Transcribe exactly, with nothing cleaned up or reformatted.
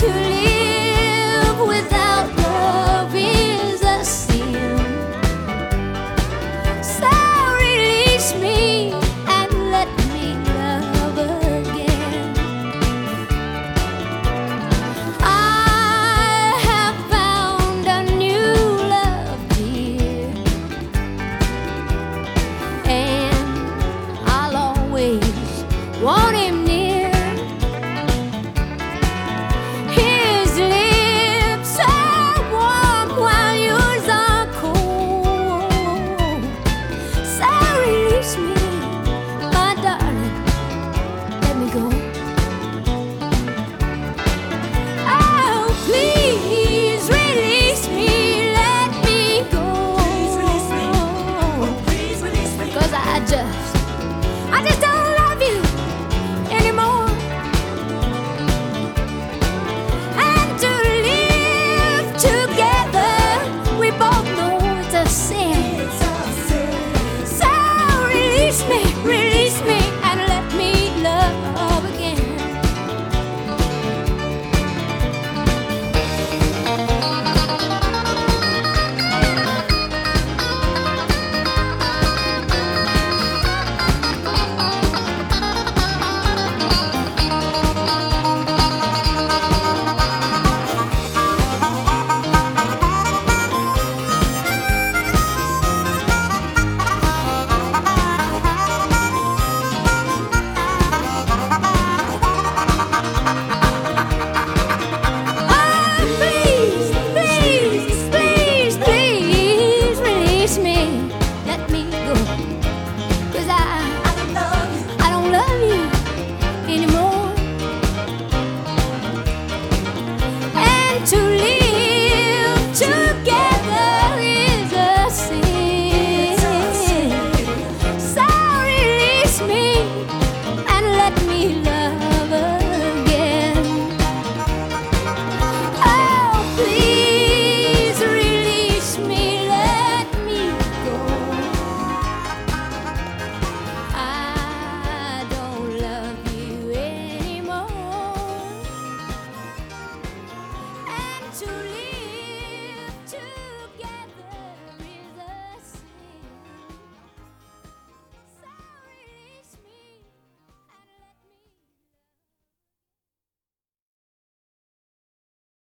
to live without love is a sin. So release me and let me love again. I have found a new love, dear, and I'll always want him near. His lips are warm while yours are cold. So release me, my darling, let me go. Oh, please release me, let me go. Please release me. Oh, please release me. Because I just, I just don't love you anymore. And to live together, we both know it's a sin. It's a sin. So release me, release me, and let me love again. Oh, please, please, please, please release me, let me go. 'Cause I, I don't love you. I don't love you anymore. And to live